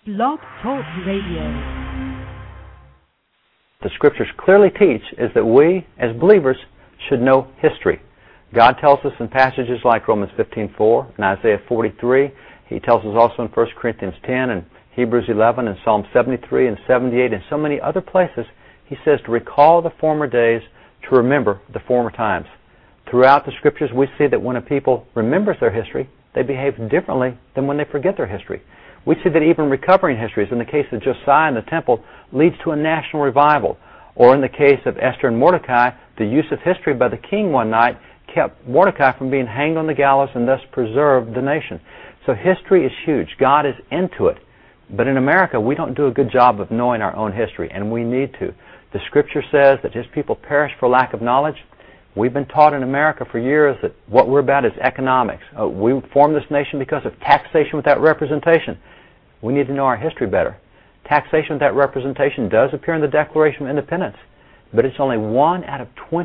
Blog Talk Radio. The Scriptures clearly teach is that we, as believers, should know history. God tells us in passages like Romans 15:4 and Isaiah 43. He tells us also in 1 Corinthians 10 and Hebrews 11 and Psalm 73 and 78 and so many other places. He says to recall the former days, to remember the former times. Throughout the Scriptures, we see that when a people remembers their history, they behave differently than when they forget their history. We see that even recovering histories, in the case of Josiah and the temple, leads to a national revival. Or in the case of Esther and Mordecai, the use of history by the king one night kept Mordecai from being hanged on the gallows and thus preserved the nation. So history is huge. God is into it. But in America, we don't do a good job of knowing our own history, and we need to. The Scripture says that His people perish for lack of knowledge. We've been taught in America for years that what we're about is economics. We formed this nation because of taxation without representation. We need to know our history better. Taxation without representation does appear in the Declaration of Independence, but it's only one out of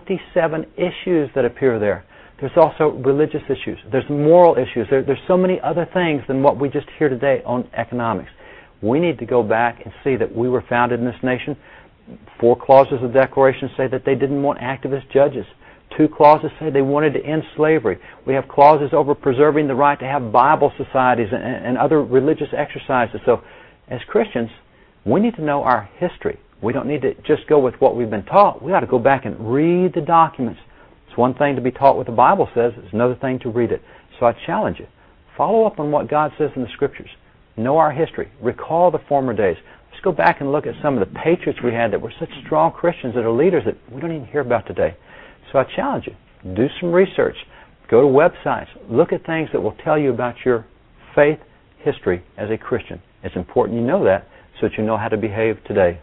27 issues that appear there. There's also religious issues. There's moral issues. There's so many other things than what we just hear today on economics. We need to go back and see that we were founded in this nation. 4 clauses of the Declaration say that they didn't want activist judges. 2 clauses say they wanted to end slavery. We have clauses over preserving the right to have Bible societies and other religious exercises. So as Christians, we need to know our history. We don't need to just go with what we've been taught. We ought to go back and read the documents. It's one thing to be taught what the Bible says. It's another thing to read it. So I challenge you. Follow up on what God says in the Scriptures. Know our history. Recall the former days. Let's go back and look at some of the patriots we had that were such strong Christians that are leaders that we don't even hear about today. So I challenge you. Do some research. Go to websites. Look at things that will tell you about your faith history as a Christian. It's important you know that so that you know how to behave today.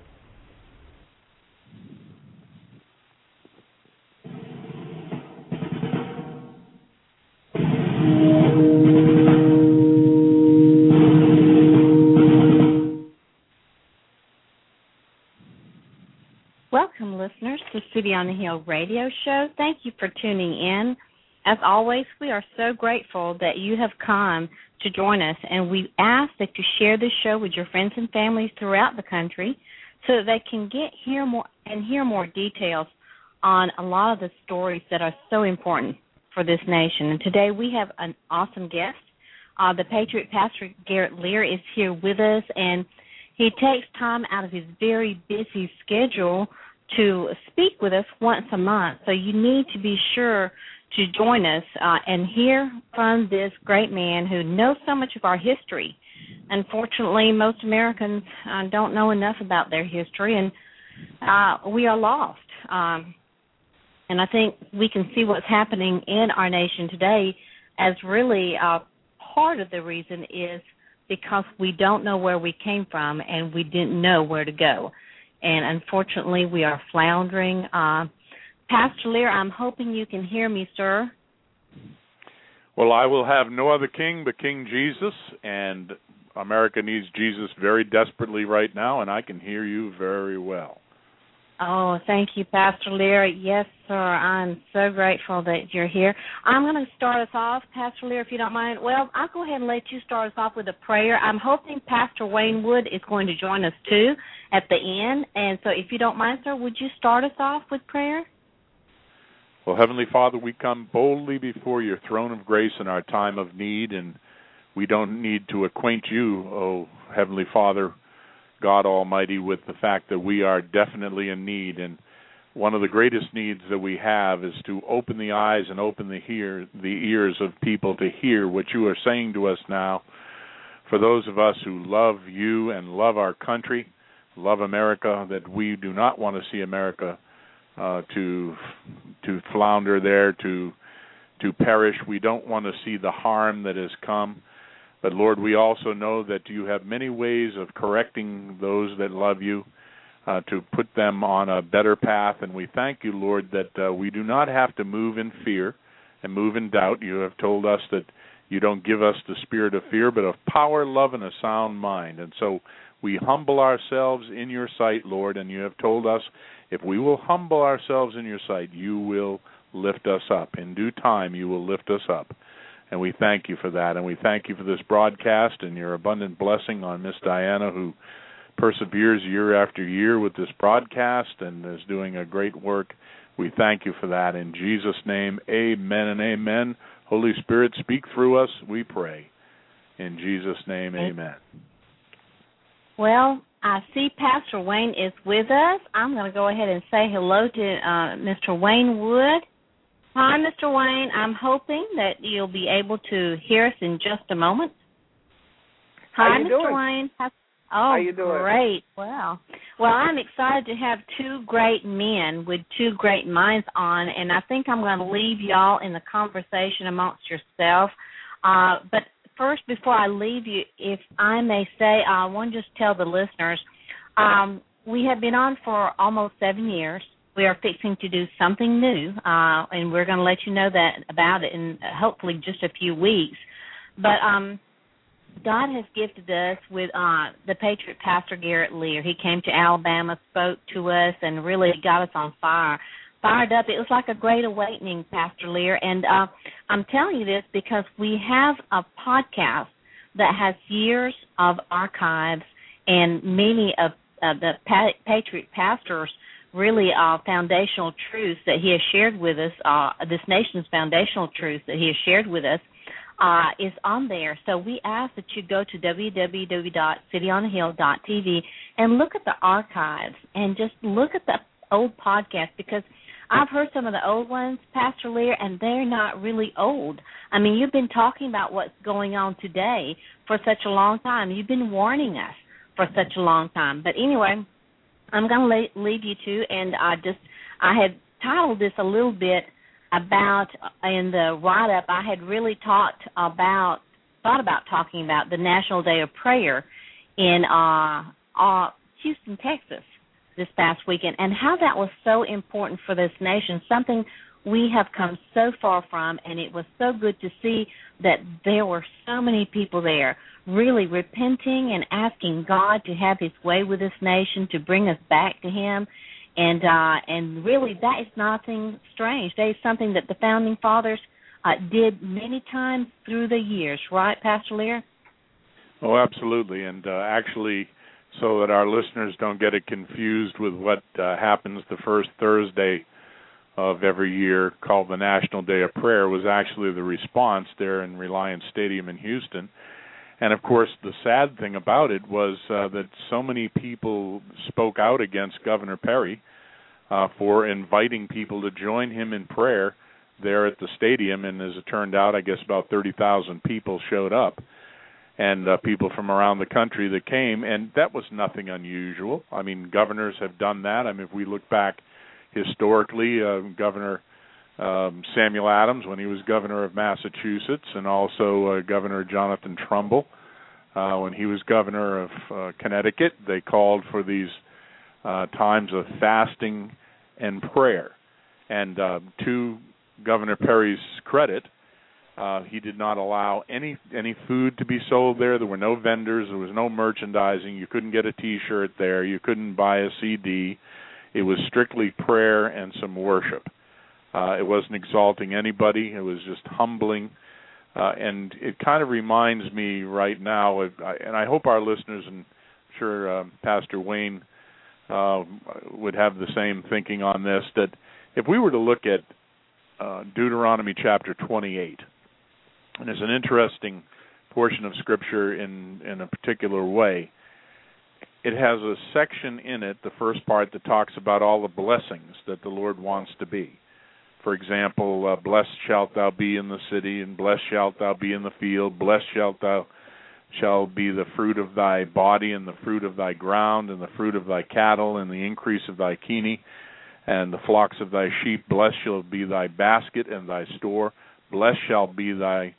Welcome, listeners, to City on the Hill radio show. Thank you for tuning in. As always, we are so grateful that you have come to join us, and we ask that you share this show with your friends and families throughout the country so that they can hear more details on a lot of the stories that are so important for this nation. And today we have an awesome guest. The Patriot Pastor Garrett Lear is here with us, and he takes time out of his very busy schedule to speak with us once a month. So you need to be sure to join us and hear from this great man who knows so much of our history. Unfortunately, most Americans don't know enough about their history, and we are lost. And I think we can see what's happening in our nation today as really part of the reason is because we don't know where we came from and we didn't know where to go. And unfortunately, we are floundering. Pastor Lear, I'm hoping you can hear me, sir. Well, I will have no other king but King Jesus, and America needs Jesus very desperately right now, and I can hear you very well. Oh, thank you, Pastor Lear. Yes, sir, I'm so grateful that you're here. I'm going to start us off, Pastor Lear, if you don't mind. Well, I'll go ahead and let you start us off with a prayer. I'm hoping Pastor Wayne Wood is going to join us, too, at the end. And so if you don't mind, sir, would you start us off with prayer? Well, Heavenly Father, we come boldly before your throne of grace in our time of need, and we don't need to acquaint you, oh Heavenly Father, God Almighty, with the fact that we are definitely in need. And one of the greatest needs that we have is to open the eyes and open the ears of people to hear what you are saying to us now. For those of us who love you and love our country, love America, that we do not want to see America to flounder there, to perish. We don't want to see the harm that has come. But, Lord, we also know that you have many ways of correcting those that love you, to put them on a better path. And we thank you, Lord, that we do not have to move in fear and move in doubt. You have told us that you don't give us the spirit of fear, but of power, love, and a sound mind. And so we humble ourselves in your sight, Lord, and you have told us if we will humble ourselves in your sight, you will lift us up. In due time, you will lift us up. And we thank you for that. And we thank you for this broadcast and your abundant blessing on Miss Diana, who perseveres year after year with this broadcast and is doing a great work. We thank you for that. In Jesus' name, amen and amen. Holy Spirit, speak through us, we pray. In Jesus' name, amen. Well, I see Pastor Wayne is with us. I'm going to go ahead and say hello to Mr. Wayne Wood. Hi, Mr. Wayne. I'm hoping that you'll be able to hear us in just a moment. Hi, Mr. Doing? Wayne. How you doing? Great. Well, I'm excited to have two great men with two great minds on, and I think I'm going to leave y'all in the conversation amongst yourself. But first, before I leave you, if I may say, I want to just tell the listeners, we have been on for almost 7 years. We are fixing to do something new, and we're going to let you know about it in hopefully just a few weeks. But God has gifted us with the Patriot Pastor Garrett Lear. He came to Alabama, spoke to us, and really got us on fired up. It was like a great awakening, Pastor Lear. And I'm telling you this because we have a podcast that has years of archives and many of the Patriot Pastors' really foundational truths that he has shared with us, this nation's foundational truths that he has shared with us, is on there. So we ask that you go to www.cityonahill.tv and look at the archives and just look at the old podcast, because I've heard some of the old ones, Pastor Lear, and they're not really old. I mean, you've been talking about what's going on today for such a long time. You've been warning us for such a long time. But anyway, I'm going to leave you two, and I had titled this a little bit about, in the write-up, I had really thought about talking about the National Day of Prayer in Houston, Texas, this past weekend, and how that was so important for this nation, something we have come so far from, and it was so good to see that there were so many people there really repenting and asking God to have his way with this nation, to bring us back to him. And really, that is nothing strange. That is something that the Founding Fathers did many times through the years, right, Pastor Lear? Oh, absolutely. And actually, so that our listeners don't get it confused with what happens the first Thursday of every year, called the National Day of Prayer, was actually the response there in Reliance Stadium in Houston. And, of course, the sad thing about it was that so many people spoke out against Governor Perry for inviting people to join him in prayer there at the stadium. And as it turned out, I guess about 30,000 people showed up, and people from around the country that came. And that was nothing unusual. I mean, governors have done that. I mean, if we look back historically, Governor Samuel Adams, when he was governor of Massachusetts, and also Governor Jonathan Trumbull, when he was governor of Connecticut, they called for these times of fasting and prayer. And to Governor Perry's credit, he did not allow any food to be sold there. There were no vendors. There was no merchandising. You couldn't get a T-shirt there. You couldn't buy a CD. It was strictly prayer and some worship. It wasn't exalting anybody. It was just humbling. And it kind of reminds me right now, and I hope our listeners, and I'm sure Pastor Wayne would have the same thinking on this, that if we were to look at Deuteronomy chapter 28, and there's an interesting portion of Scripture in a particular way. It has a section in it, the first part, that talks about all the blessings that the Lord wants to be. For example, blessed shalt thou be in the city, and blessed shalt thou be in the field. Blessed shalt be the fruit of thy body, and the fruit of thy ground, and the fruit of thy cattle, and the increase of thy kine, and the flocks of thy sheep. Blessed shall be thy basket and thy store. Blessed shall be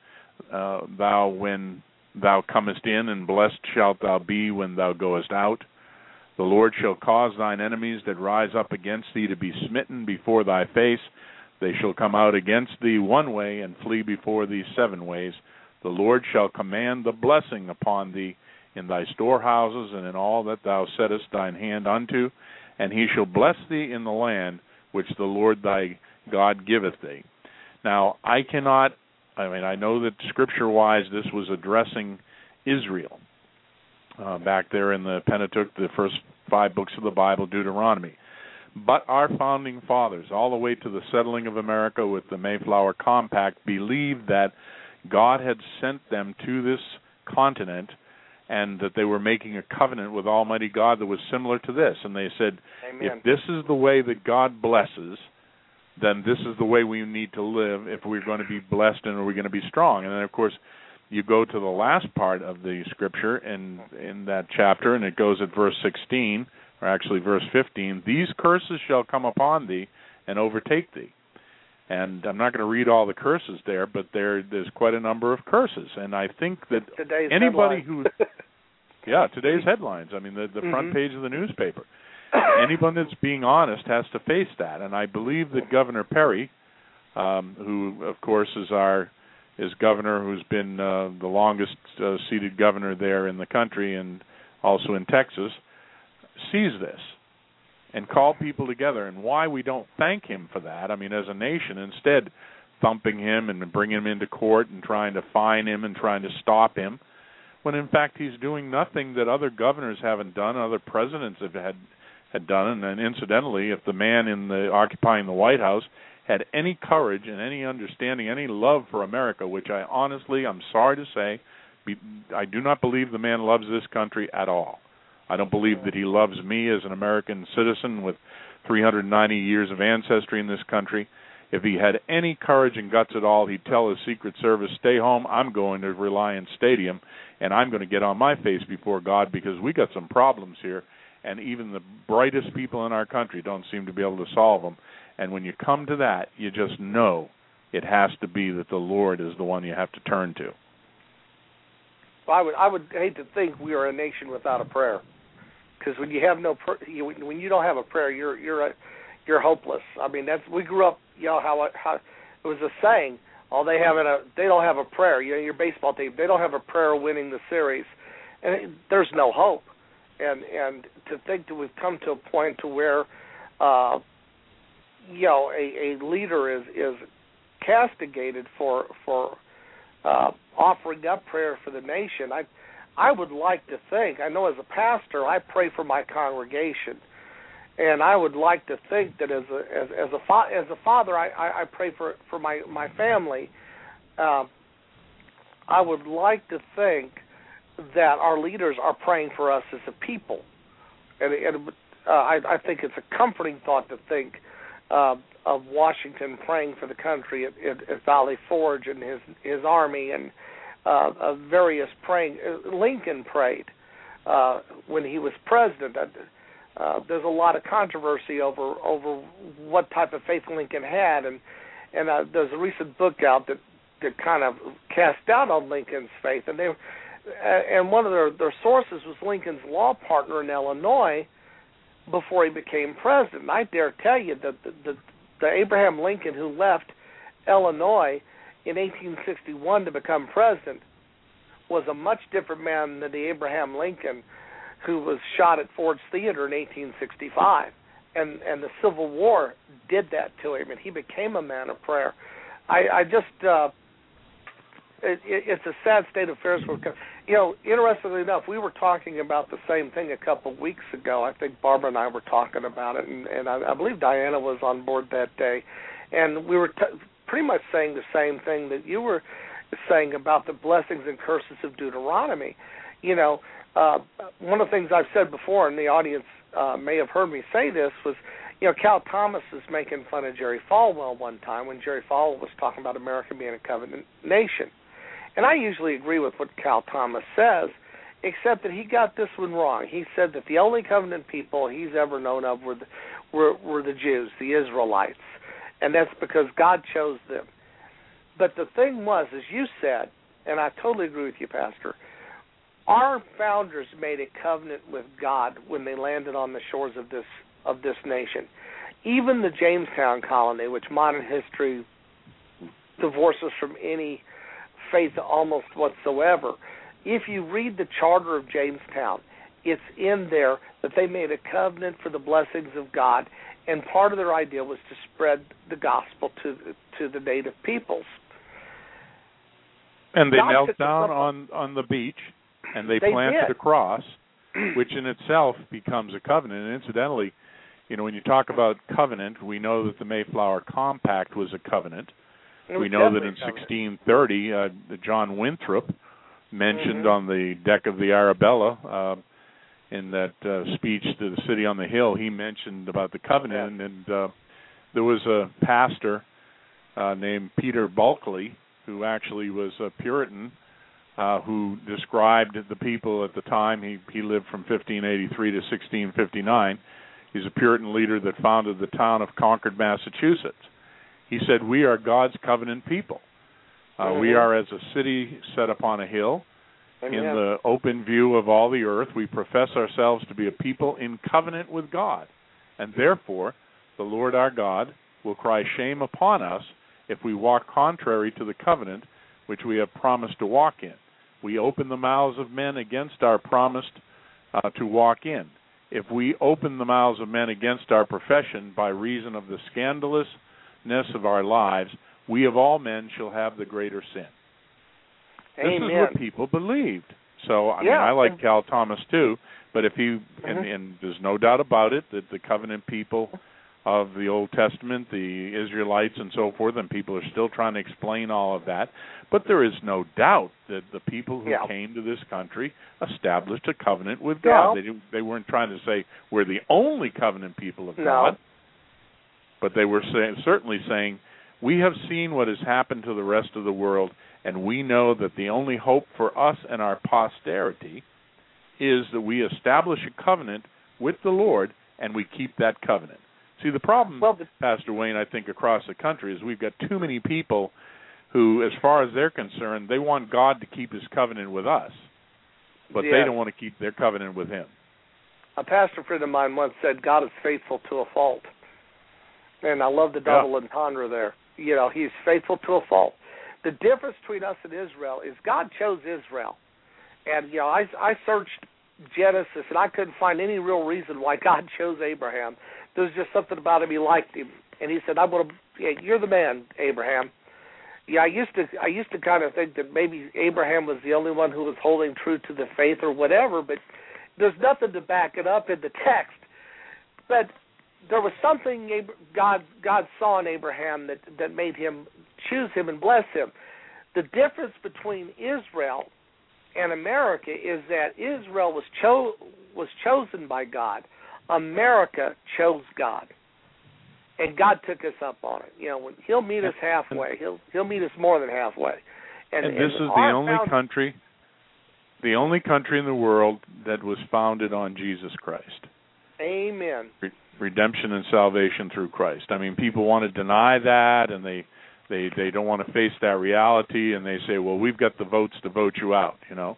thou when thou comest in, and blessed shalt thou be when thou goest out. The Lord shall cause thine enemies that rise up against thee to be smitten before thy face. They shall come out against thee one way, and flee before thee 7 ways. The Lord shall command the blessing upon thee in thy storehouses, and in all that thou settest thine hand unto, and he shall bless thee in the land which the Lord thy God giveth thee. Now, I cannot I mean, I know that scripture-wise this was addressing Israel back there in the Pentateuch, the first 5 books of the Bible, Deuteronomy. But our founding fathers, all the way to the settling of America with the Mayflower Compact, believed that God had sent them to this continent and that they were making a covenant with Almighty God that was similar to this. And they said, Amen. if this is the way that God blesses, then this is the way we need to live if we're going to be blessed and we're going to be strong. And then, of course, you go to the last part of the scripture in that chapter, and it goes at verse 16, or actually verse 15, these curses shall come upon thee and overtake thee. And I'm not going to read all the curses there, but there's quite a number of curses. And I think that today's anybody headline. today's headlines, I mean, the front page of the newspaper. Anyone that's being honest has to face that. And I believe that Governor Perry, who, of course, is governor who's been the longest seated governor there in the country and also in Texas, sees this and call people together. And why we don't thank him for that, I mean, as a nation, instead thumping him and bringing him into court and trying to fine him and trying to stop him, when in fact he's doing nothing that other governors haven't done, other presidents have had done. And incidentally, if the man occupying the White House had any courage and any understanding, any love for America, which I'm sorry to say, I do not believe the man loves this country at all. I don't believe that he loves me as an American citizen with 390 years of ancestry in this country. If he had any courage and guts at all, he'd tell his Secret Service, stay home, I'm going to Reliance Stadium, and I'm going to get on my face before God because we got some problems here, and even the brightest people in our country don't seem to be able to solve them. And when you come to that, you just know it has to be that the Lord is the one you have to turn to. I would hate to think we are a nation without a prayer, because when you have when you don't have a prayer, you're hopeless. I mean, we grew up, how it was a saying. They don't have a prayer. Your baseball team, they don't have a prayer winning the series, and there's no hope. And to think that we've come to a point to where a leader is castigated for offering up prayer for the nation. I would like to think, I know as a pastor, I pray for my congregation, and I would like to think that as a father, I pray for my family. I would like to think that our leaders are praying for us as a people, and I think it's a comforting thought to think of Washington praying for the country at Valley Forge and his army, and various praying. Lincoln prayed when he was president. There's a lot of controversy over what type of faith Lincoln had, and there's a recent book out that kind of cast doubt on Lincoln's faith, and one of their sources was Lincoln's law partner in Illinois before he became president. And I dare tell you that the Abraham Lincoln who left Illinois in 1861 to become president was a much different man than the Abraham Lincoln who was shot at Ford's Theater in 1865. And the Civil War did that to him, and he became a man of prayer. It's a sad state of affairs. Interestingly enough, we were talking about the same thing a couple of weeks ago. I think Barbara and I were talking about it, and I believe Diana was on board that day. And we were pretty much saying the same thing that you were saying about the blessings and curses of Deuteronomy. One of the things I've said before, and the audience may have heard me say this, was, Cal Thomas was making fun of Jerry Falwell one time when Jerry Falwell was talking about America being a covenant nation. And I usually agree with what Cal Thomas says, except that he got this one wrong. He said that the only covenant people he's ever known of were the Jews, the Israelites, and that's because God chose them. But the thing was, as you said, and I totally agree with you, Pastor, our founders made a covenant with God when they landed on the shores of this nation. Even the Jamestown colony, which modern history divorces from any faith almost whatsoever, if you read the Charter of Jamestown, it's in there that they made a covenant for the blessings of God, and part of their idea was to spread the gospel to the native peoples. And they God knelt took down us up on the beach, and they They planted did. a cross, which in itself becomes a covenant. And incidentally, when you talk about covenant, we know that the Mayflower Compact was a covenant. We know that in 1630, John Winthrop mentioned on the deck of the Arabella, in that speech to the city on the hill, he mentioned about the covenant. And there was a pastor named Peter Bulkeley, who actually was a Puritan, who described the people at the time. He lived from 1583 to 1659. He's a Puritan leader that founded the town of Concord, Massachusetts. He said, "We are God's covenant people. We are as a city set upon a hill, in the open view of all the earth. We profess ourselves to be a people in covenant with God, and therefore the Lord our God will cry shame upon us if we walk contrary to the covenant which we have promised to walk in. We open the mouths of men against our promise to walk in. If we open the mouths of men against our profession by reason of the scandalousness of our lives, we of all men shall have the greater sin." This is what people believed. So, I mean, I like Cal Thomas too, but if he, and there's no doubt about it, that the covenant people of the Old Testament, the Israelites and so forth, and people are still trying to explain all of that, but there is no doubt that the people who came to this country established a covenant with God. They weren't trying to say we're the only covenant people of God, but they were certainly saying, we have seen what has happened to the rest of the world, and we know that the only hope for us and our posterity is that we establish a covenant with the Lord and we keep that covenant. See, the problem, Pastor Wayne, I think across the country is we've got too many people who, as far as they're concerned, they want God to keep his covenant with us, but they don't want to keep their covenant with him. A pastor friend of mine once said, God is faithful to a fault. And I love the double entendre there. He's faithful to a fault. The difference between us and Israel is God chose Israel. And, I searched Genesis, and I couldn't find any real reason why God chose Abraham. There was just something about him. He liked him. And he said, you're the man, Abraham. Yeah, I used to kind of think that maybe Abraham was the only one who was holding true to the faith or whatever, but there's nothing to back it up in the text. But there was something God saw in Abraham that made him choose him and bless him. The difference between Israel and America is that Israel was chosen by God. America chose God, and God took us up on it. When he'll meet us halfway. He'll meet us more than halfway. And this is the only country in the world that was founded on Jesus Christ. Amen. Redemption and salvation through Christ. I mean, people want to deny that, and they don't want to face that reality, and they say, well, we've got the votes to vote you out,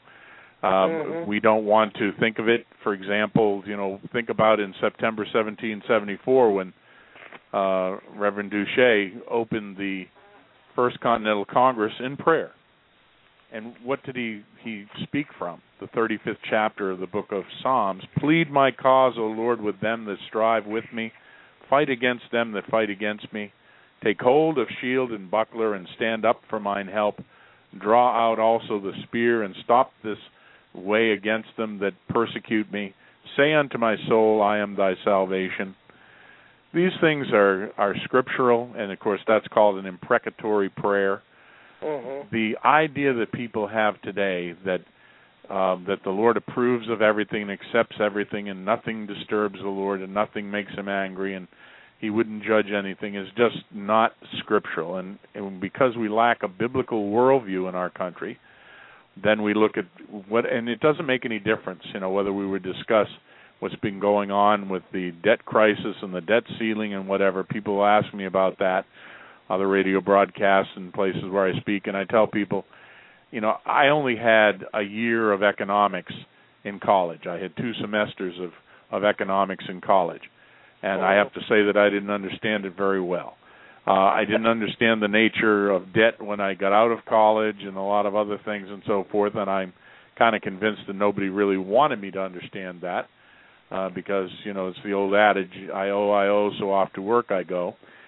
We don't want to think of it, for example, think about in September 1774 when Reverend Duché opened the First Continental Congress in prayer. And what did he speak from? The 35th chapter of the book of Psalms. Plead my cause, O Lord, with them that strive with me. Fight against them that fight against me. Take hold of shield and buckler, and stand up for mine help. Draw out also the spear, and stop this way against them that persecute me. Say unto my soul, I am thy salvation. These things are scriptural, and of course that's called an imprecatory prayer. The idea that people have today that the Lord approves of everything and accepts everything, and nothing disturbs the Lord and nothing makes him angry and he wouldn't judge anything is just not scriptural. And because we lack a biblical worldview in our country, then we look at and it doesn't make any difference, whether we would discuss what's been going on with the debt crisis and the debt ceiling and whatever. People ask me about that, other radio broadcasts and places where I speak, and I tell people, I only had a year of economics in college. I had 2 semesters of economics in college, and I have to say that I didn't understand it very well. I didn't understand the nature of debt when I got out of college and a lot of other things and so forth, and I'm kind of convinced that nobody really wanted me to understand that because, it's the old adage, I owe, so off to work I go.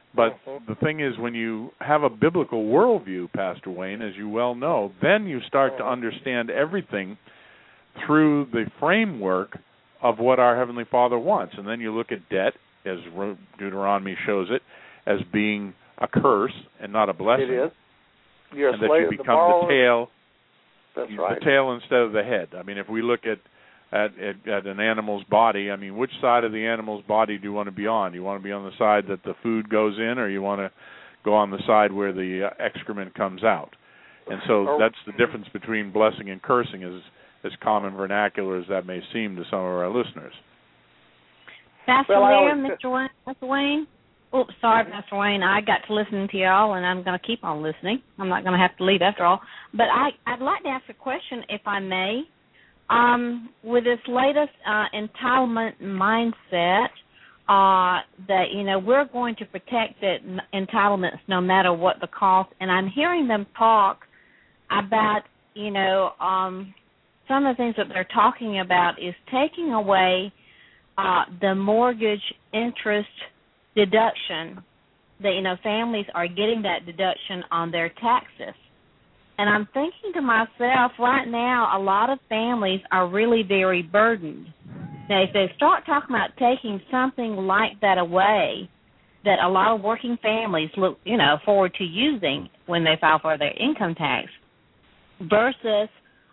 But the thing is, when you have a biblical worldview, Pastor Wayne, as you well know, then you start to understand everything through the framework of what our Heavenly Father wants. And then you look at debt, as Deuteronomy shows it, as being a curse and not a blessing. It is. You're and that you become the tail. That's right. The tail instead of the head. I mean, if we look at an animal's body, I mean, which side of the animal's body do you want to be on? Do you want to be on the side that the food goes in, or you want to go on the side where the excrement comes out? And so that's the difference between blessing and cursing, as common vernacular as that may seem to some of our listeners. Pastor Lear, Mr. Wayne. Oh, sorry, Pastor Wayne. I got to listen to y'all, and I'm going to keep on listening. I'm not going to have to leave after all. But I'd like to ask a question, if I may. With this latest entitlement mindset, that, we're going to protect the entitlements no matter what the cost, and I'm hearing them talk about, some of the things that they're talking about is taking away the mortgage interest deduction, that, families are getting that deduction on their taxes. And I'm thinking to myself, right now, a lot of families are really very burdened. Now, if they start talking about taking something like that away, that a lot of working families look, forward to using when they file for their income tax, versus,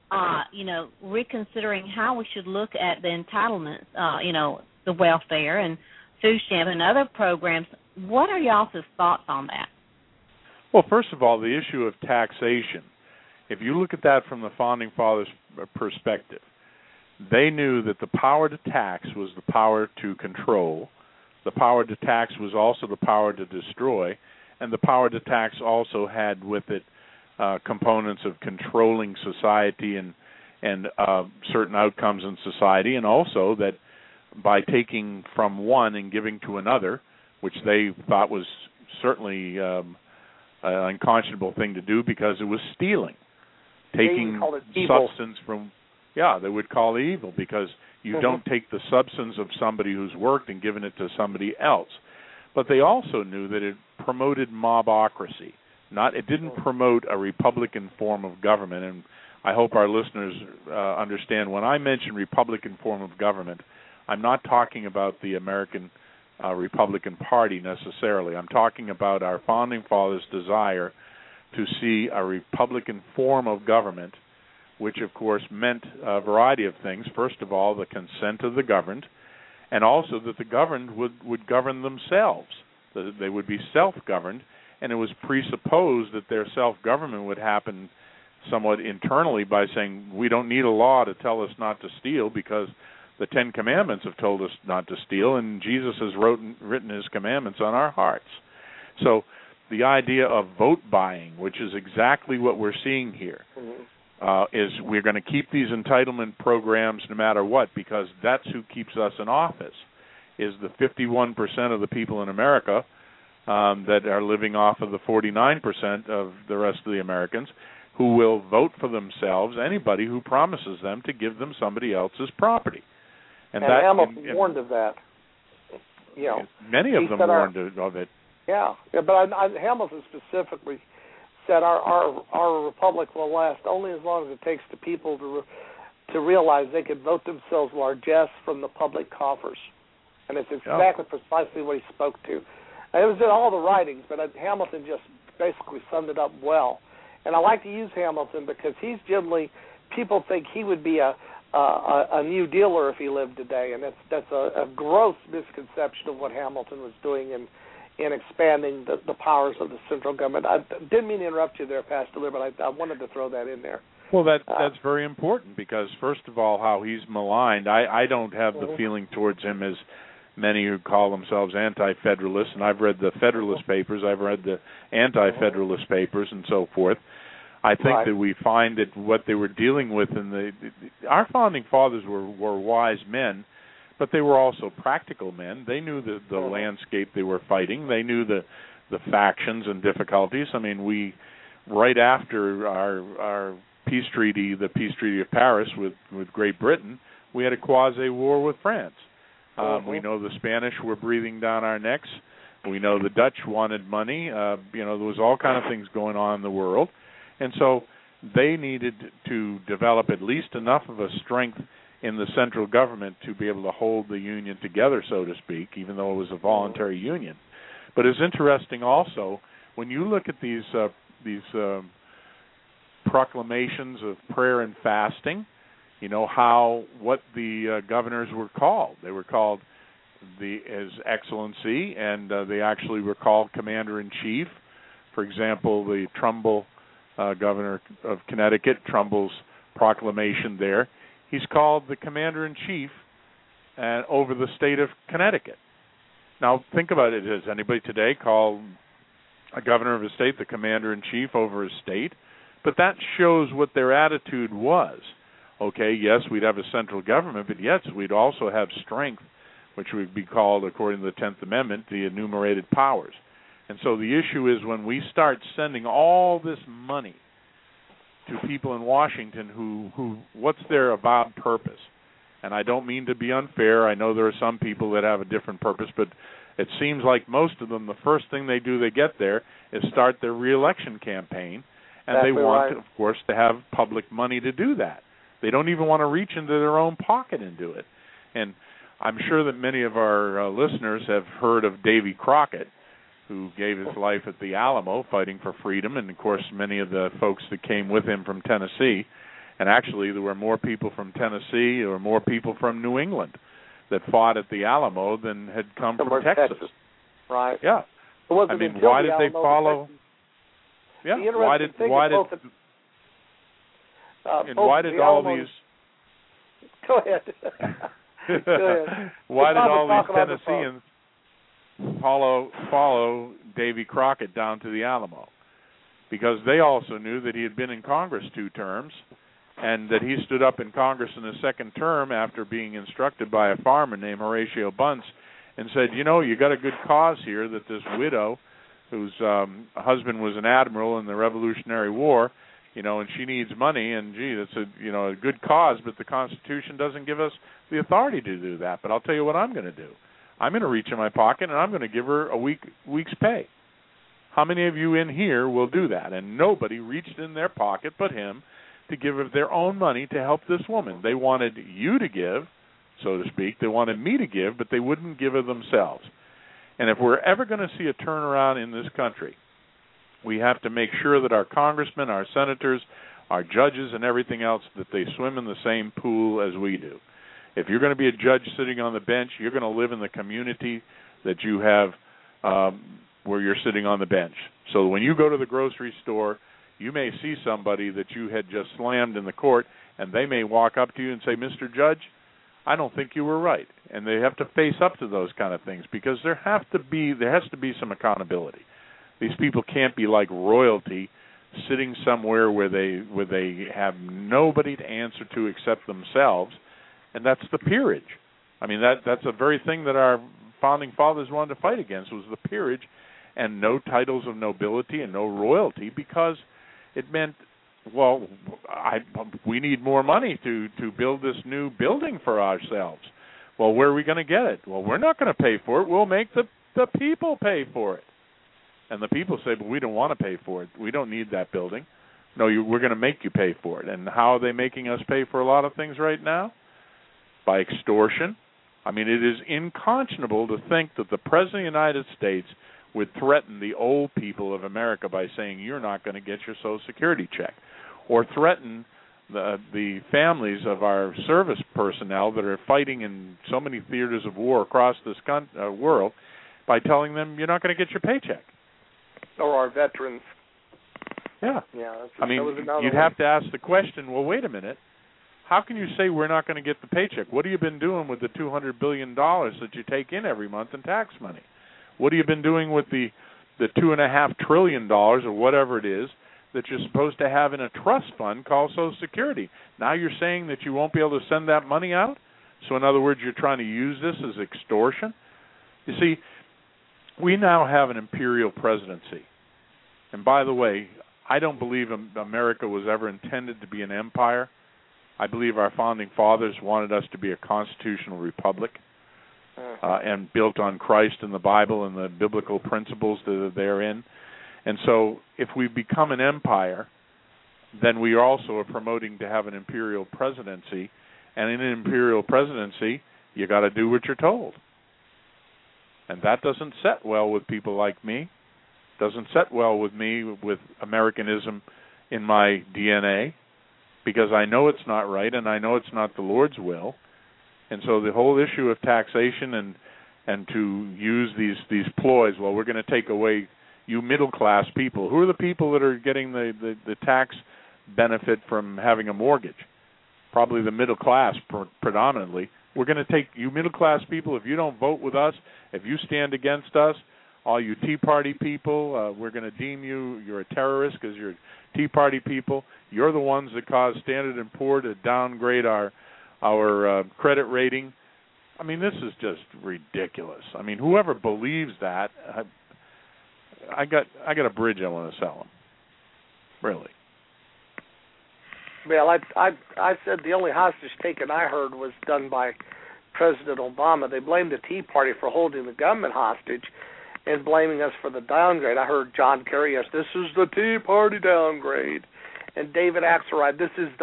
reconsidering how we should look at the entitlements, the welfare and food stamp and other programs. What are y'all's thoughts on that? Well, first of all, the issue of taxation. If you look at that from the Founding Fathers' perspective, they knew that the power to tax was the power to control, the power to tax was also the power to destroy, and the power to tax also had with it components of controlling society and certain outcomes in society, and also that by taking from one and giving to another, which they thought was certainly an unconscionable thing to do because it was stealing. Taking substance from, they would call it evil because you don't take the substance of somebody who's worked and given it to somebody else. But they also knew that it promoted mobocracy. It didn't promote a Republican form of government, and I hope our listeners understand when I mention Republican form of government, I'm not talking about the American Republican Party necessarily. I'm talking about our Founding Fathers' desire to see a Republican form of government, which, of course, meant a variety of things. First of all, the consent of the governed, and also that the governed would govern themselves. That they would be self-governed, and it was presupposed that their self-government would happen somewhat internally by saying, we don't need a law to tell us not to steal because the Ten Commandments have told us not to steal, and Jesus has written his commandments on our hearts. So the idea of vote buying, which is exactly what we're seeing here, is we're going to keep these entitlement programs no matter what because that's who keeps us in office, is the 51% of the people in America that are living off of the 49% of the rest of the Americans who will vote for themselves, anybody who promises them to give them somebody else's property. And that, Hamilton warned of that. Many of them warned of it. Yeah, but Hamilton specifically said our republic will last only as long as it takes the people to realize they can vote themselves largesse from the public coffers. And it's exactly precisely what he spoke to. And it was in all the writings, but Hamilton just basically summed it up well. And I like to use Hamilton because he's generally, people think he would be a New Dealer if he lived today, and that's a gross misconception of what Hamilton was doing in expanding the powers of the central government. I didn't mean to interrupt you there, Pastor Lear, but I wanted to throw that in there. Well, that's very important because, first of all, how he's maligned, I don't have the feeling towards him as many who call themselves anti-federalists, and I've read the Federalist Papers, I've read the anti-federalist papers, and so forth. I think that we find that what they were dealing with our Founding Fathers were wise men, but they were also practical men. They knew the landscape they were fighting. They knew the factions and difficulties. I mean, right after our peace treaty, the Peace Treaty of Paris with Great Britain, we had a quasi-war with France. We know the Spanish were breathing down our necks. We know the Dutch wanted money. There was all kind of things going on in the world. And so they needed to develop at least enough of a strength in the central government to be able to hold the union together, so to speak, even though it was a voluntary union. But it's interesting also, when you look at these proclamations of prayer and fasting, what the governors were called. They were called His Excellency, and they actually were called Commander-in-Chief. For example, the Trumbull governor of Connecticut, Trumbull's proclamation there, he's called the Commander-in-Chief over the state of Connecticut. Now, think about it. Does anybody today call a governor of a state the Commander-in-Chief over a state? But that shows what their attitude was. Okay, yes, we'd have a central government, but yes, we'd also have strength, which would be called, according to the 10th Amendment, the enumerated powers. And so the issue is when we start sending all this money to people in Washington who what's their avowed purpose? And I don't mean to be unfair. I know there are some people that have a different purpose, but it seems like most of them, the first thing they do they get there is start their re-election campaign, and they want, of course, to have public money to do that. They don't even want to reach into their own pocket and do it. And I'm sure that many of our listeners have heard of Davy Crockett, who gave his life at the Alamo fighting for freedom, and, of course, many of the folks that came with him from Tennessee. And actually, there were more people from Tennessee or more people from New England that fought at the Alamo than had come from Texas. Right. Yeah. I mean, why did they follow? Yeah. Why did all these? Go ahead. Go ahead. Why did all these Tennesseans follow Davy Crockett down to the Alamo? Because they also knew that he had been in Congress 2 terms, and that he stood up in Congress in his second term after being instructed by a farmer named Horatio Bunce and said, you got a good cause here, that this widow whose husband was an admiral in the Revolutionary War, and she needs money, and that's a good cause, but the Constitution doesn't give us the authority to do that. But I'll tell you what I'm going to do. I'm going to reach in my pocket and I'm going to give her a week's pay. How many of you in here will do that? And nobody reached in their pocket but him to give of their own money to help this woman. They wanted you to give, so to speak. They wanted me to give, but they wouldn't give of themselves. And if we're ever going to see a turnaround in this country, we have to make sure that our congressmen, our senators, our judges, and everything else, that they swim in the same pool as we do. If you're going to be a judge sitting on the bench, you're going to live in the community that you have where you're sitting on the bench. So when you go to the grocery store, you may see somebody that you had just slammed in the court, and they may walk up to you and say, Mr. Judge, I don't think you were right. And they have to face up to those kind of things because there has to be some accountability. These people can't be like royalty, sitting somewhere where they have nobody to answer to except themselves, and that's the peerage. I mean, that's a very thing that our founding fathers wanted to fight against, was the peerage and no titles of nobility and no royalty, because it meant, well, we need more money to build this new building for ourselves. Well, where are we going to get it? Well, we're not going to pay for it. We'll make the people pay for it. And the people say, but we don't want to pay for it. We don't need that building. No, we're going to make you pay for it. And how are they making us pay for a lot of things right now? By extortion. I mean, it is unconscionable to think that the President of the United States would threaten the old people of America by saying you're not going to get your Social Security check, or threaten the families of our service personnel that are fighting in so many theaters of war across this world by telling them you're not going to get your paycheck. Or our veterans. Yeah. I mean, you'd have to ask the question, well, wait a minute. How can you say we're not going to get the paycheck? What have you been doing with the $200 billion that you take in every month in tax money? What have you been doing with the $2.5 trillion or whatever it is that you're supposed to have in a trust fund called Social Security? Now you're saying that you won't be able to send that money out? So in other words, you're trying to use this as extortion? You see, we now have an imperial presidency. And by the way, I don't believe America was ever intended to be an empire. I believe our founding fathers wanted us to be a constitutional republic. and built on Christ and the Bible and the biblical principles that are therein. And so if we become an empire, then we also are promoting to have an imperial presidency. And in an imperial presidency, you got to do what you're told. And that doesn't set well with people like me. Doesn't set well with me, with Americanism in my DNA, because I know it's not right and I know it's not the Lord's will. And so the whole issue of taxation and to use these ploys, well, we're going to take away you middle-class people. Who are the people that are getting the tax benefit from having a mortgage? Probably the middle class predominantly. We're going to take you middle-class people. If you don't vote with us, if you stand against us, all you Tea Party people, we're going to deem you're a terrorist because you're Tea Party people. You're the ones that caused Standard & Poor's to downgrade our credit rating. I mean, this is just ridiculous. I mean, whoever believes that, I got a bridge I want to sell them. Really. Well, I said the only hostage taking I heard was done by President Obama. They blamed the Tea Party for holding the government hostage and blaming us for the downgrade. I heard John Kerry, yes, this is the Tea Party downgrade, and David Axelrod, this is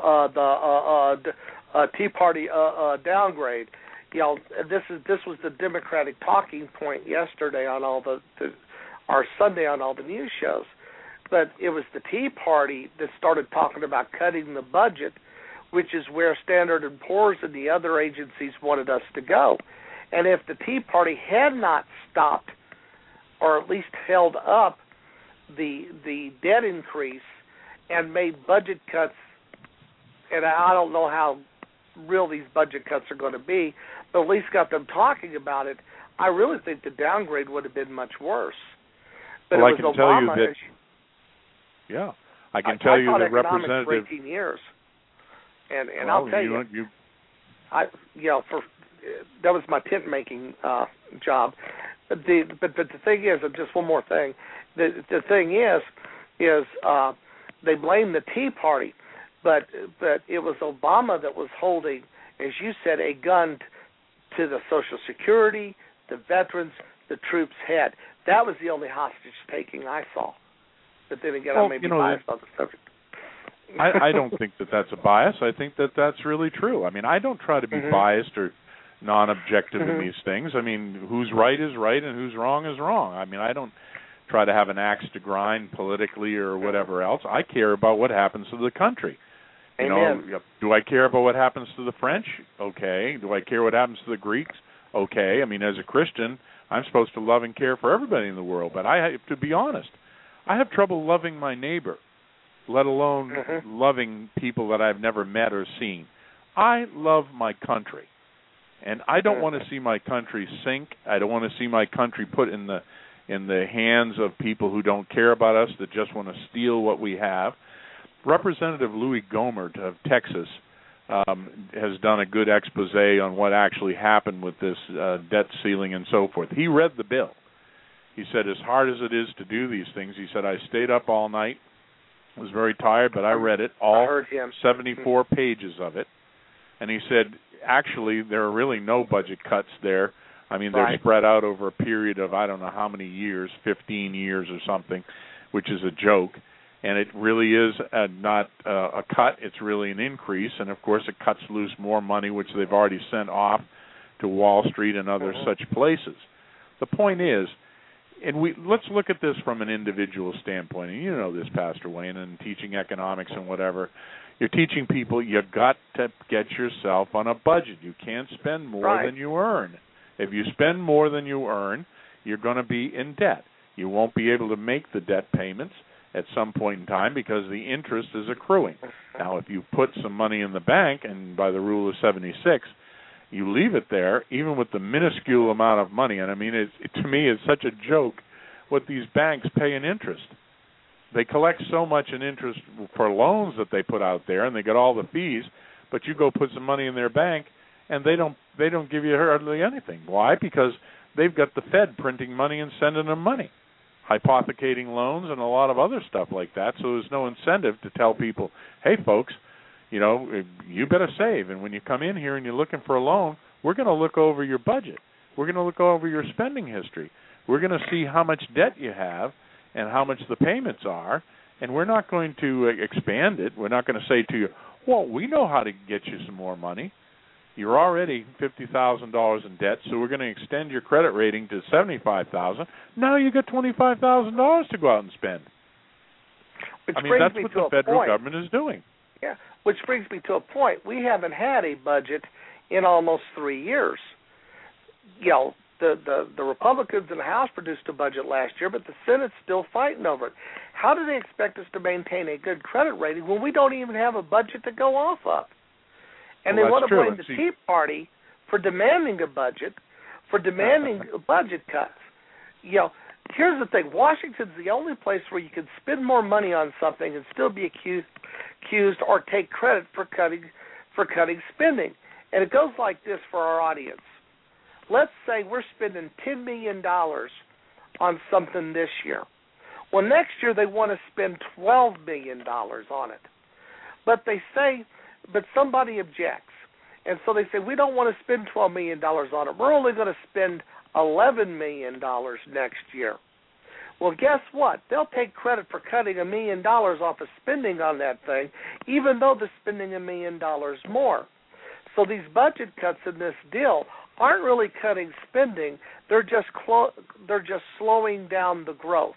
the Tea Party downgrade. You know, this was the Democratic talking point yesterday on all or Sunday on all the news shows. But it was the Tea Party that started talking about cutting the budget, which is where Standard & Poor's and the other agencies wanted us to go. And if the Tea Party had not stopped or at least held up the debt increase and made budget cuts, and I don't know how real these budget cuts are going to be, but at least got them talking about it, I really think the downgrade would have been much worse. But well, it was Obama. Yeah, I can tell you the representative. For 18 years, and I'll tell you, that was my tent making job. But the thing is, just one more thing. The thing is they blame the Tea Party, but it was Obama that was holding, as you said, a gun to the Social Security, the veterans, the troops' head. That was the only hostage taking I saw. But then again, I may be biased on the subject. I don't think that's a bias. I think that's really true. I mean, I don't try to be biased or non-objective in these things. I mean, who's right is right and who's wrong is wrong. I mean, I don't try to have an axe to grind politically or whatever else. I care about what happens to the country. Amen. You know, do I care about what happens to the French? Okay. Do I care what happens to the Greeks? Okay. I mean, as a Christian, I'm supposed to love and care for everybody in the world. But I have to be honest. I have trouble loving my neighbor, let alone loving people that I've never met or seen. I love my country, and I don't want to see my country sink. I don't want to see my country put in the hands of people who don't care about us, that just want to steal what we have. Representative Louis Gohmert of Texas has done a good expose on what actually happened with this debt ceiling and so forth. He read the bill. He said, as hard as it is to do these things, he said, I stayed up all night, was very tired, but I read it, all 74 pages of it. And he said, actually, there are really no budget cuts there. I mean, they're spread out over a period of I don't know how many years, 15 years or something, which is a joke. And it really is not a cut. It's really an increase. And, of course, it cuts loose more money, which they've already sent off to Wall Street and other such places. The point is, and let's look at this from an individual standpoint. And you know this, Pastor Wayne, and teaching economics and whatever. You're teaching people you got to get yourself on a budget. You can't spend more than you earn. If you spend more than you earn, you're going to be in debt. You won't be able to make the debt payments at some point in time because the interest is accruing. Now, if you put some money in the bank, and by the rule of 76, you leave it there, even with the minuscule amount of money, and I mean, to me, it's such a joke what these banks pay in interest. They collect so much in interest for loans that they put out there, and they get all the fees, but you go put some money in their bank, and they don't give you hardly anything. Why? Because they've got the Fed printing money and sending them money, hypothecating loans and a lot of other stuff like that, so there's no incentive to tell people, hey, folks, you know, you better save. And when you come in here and you're looking for a loan, we're going to look over your budget. We're going to look over your spending history. We're going to see how much debt you have and how much the payments are, and we're not going to expand it. We're not going to say to you, well, we know how to get you some more money. You're already $50,000 in debt, so we're going to extend your credit rating to $75,000. Now you got $25,000 to go out and spend. Which I mean, that's what the federal government is doing. Yeah, which brings me to a point. We haven't had a budget in almost 3 years. You know, the Republicans in the House produced a budget last year, but the Senate's still fighting over it. How do they expect us to maintain a good credit rating when we don't even have a budget to go off of? And they want to blame the Tea Party for demanding a budget, for demanding budget cuts. You know, here's the thing. Washington's the only place where you can spend more money on something and still be accused or take credit for cutting spending. And it goes like this for our audience. Let's say we're spending $10 million on something this year. Well, next year they want to spend $12 million on it. But somebody objects. And so they say, we don't want to spend $12 million on it. We're only going to spend $11 million next year. Well, guess what? They'll take credit for cutting $1 million off of spending on that thing, even though they're spending $1 million more. So these budget cuts in this deal aren't really cutting spending. They're just slowing down the growth.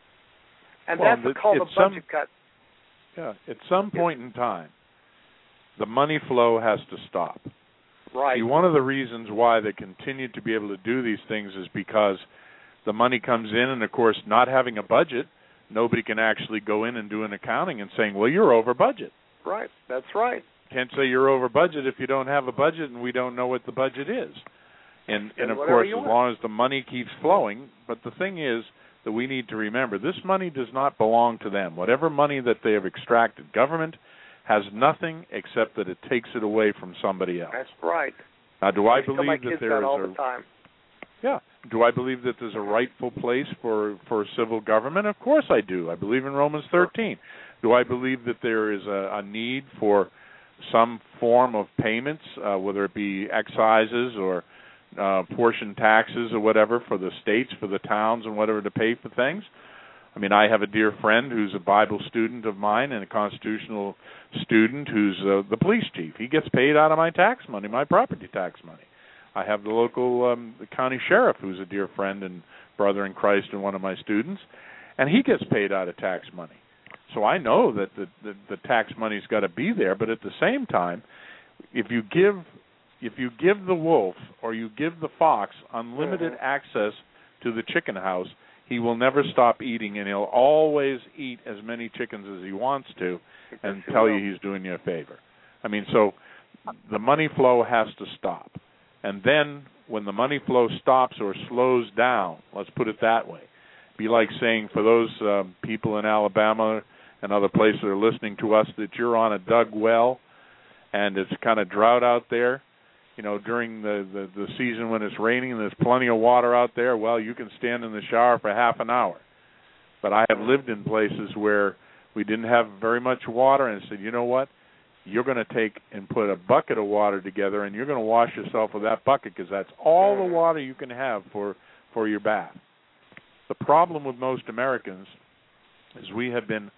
And that's called a budget cut. Yeah, at some point in time, the money flow has to stop. Right. See, one of the reasons why they continue to be able to do these things is because the money comes in, and, of course, not having a budget, nobody can actually go in and do an accounting and saying, well, you're over budget. Right. That's right. Can't say you're over budget if you don't have a budget and we don't know what the budget is. And of course, as long as the money keeps flowing, but the thing is that we need to remember, this money does not belong to them. Whatever money that they have extracted, government has nothing except that it takes it away from somebody else. That's right. Now, do I believe that there is all the time. Yeah. Do I believe that there's a rightful place for civil government? Of course I do. I believe in Romans 13. Do I believe that there is a need for some form of payments, whether it be excises or portion taxes or whatever for the states, for the towns and whatever to pay for things? I mean, I have a dear friend who's a Bible student of mine and a constitutional student who's the police chief. He gets paid out of my tax money, my property tax money. I have the local the county sheriff who's a dear friend and brother in Christ and one of my students, and he gets paid out of tax money. So I know that the tax money's got to be there, but at the same time, if you give the wolf or you give the fox unlimited access to the chicken house, he will never stop eating, and he'll always eat as many chickens as he wants to and tell you he's doing you a favor. I mean, so the money flow has to stop. And then when the money flow stops or slows down, let's put it that way, be like saying for those people in Alabama and other places that are listening to us that you're on a dug well and it's kind of drought out there. You know, during the season when it's raining and there's plenty of water out there, well, you can stand in the shower for half an hour. But I have lived in places where we didn't have very much water, and I said, you know what? You're going to take and put a bucket of water together, and you're going to wash yourself with that bucket because that's all the water you can have for your bath. The problem with most Americans is we have been